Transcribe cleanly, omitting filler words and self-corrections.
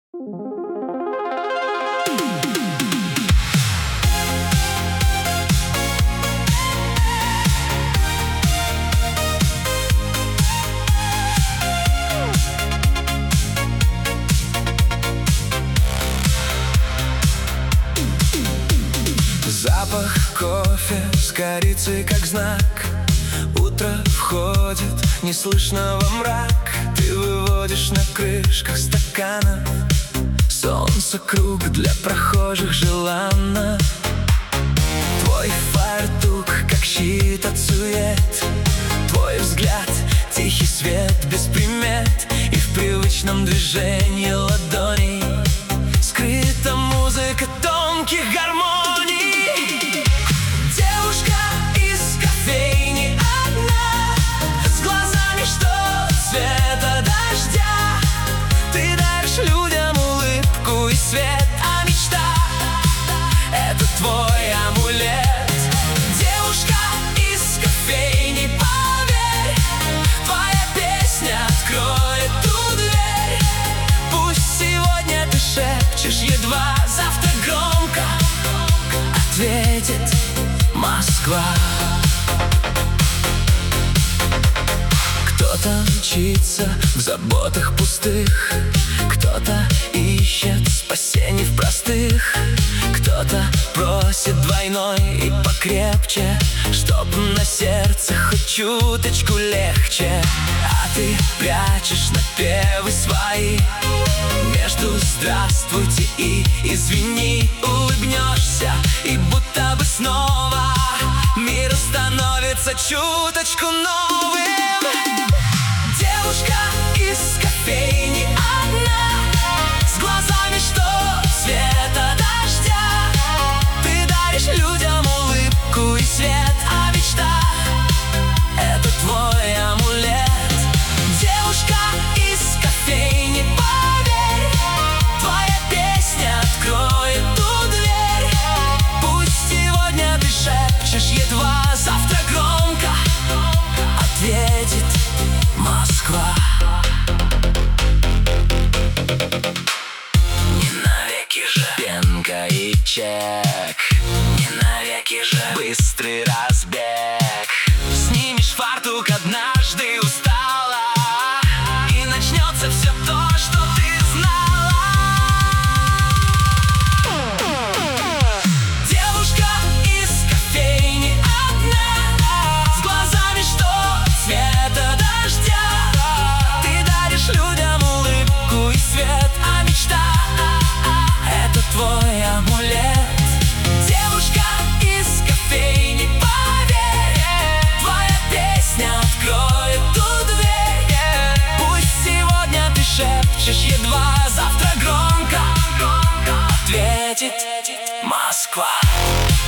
Запах кофе с корицей как знак. Утро входит, неслышно во мрак. Ты выводишь на крышках стаканов. Солнце круг для прохожих желанно. Твой фартук как щит от сует. Твой взгляд тихий свет без примет. И в привычном движении ладоней скрыта музыка тонких гармоний. Девушка из кофейни одна, с глазами, что цвета дождя. Ты даришь людям улыбку и свет, а мечта — это твой амулет. Девушка из кофейни, поверь, твоя песня откроет ту дверь. Пусть сегодня ты шепчешь едва, завтра громко ответит Москва. Кто-то мчится в заботах пустых, кто-то ищет спасений в простых, кто-то просит двойной и покрепче, чтоб на сердце хоть чуточку легче. А ты прячешь напевы свои между «здравствуйте» и «извини». Улыбнешься, и будто бы снова мир становится чуточку новым. Девушка из кофейни одна, с глазами, что цвета дождя. Ты даришь людям улыбку и свет, а мечта — это твой амулет. Девушка из кофейни, поверь, твоя песня откроет ту дверь. Пусть сегодня ты шепчешь едва, завтра громко ответит Москва. Не навеки же пенка и чек, не навеки же быстрый разбег. Снимешь фартук однажды, устала, и начнется все то, что ты знала. Девушка из кофейни одна, с глазами, что цвета дождя. Ты даришь людям улыбку и свет, а мечта — это твой амулет. Девушка из кофейни, поверь, твоя песня откроет ту дверь. Пусть сегодня ты шепчешь едва, завтра громко ответит Москва.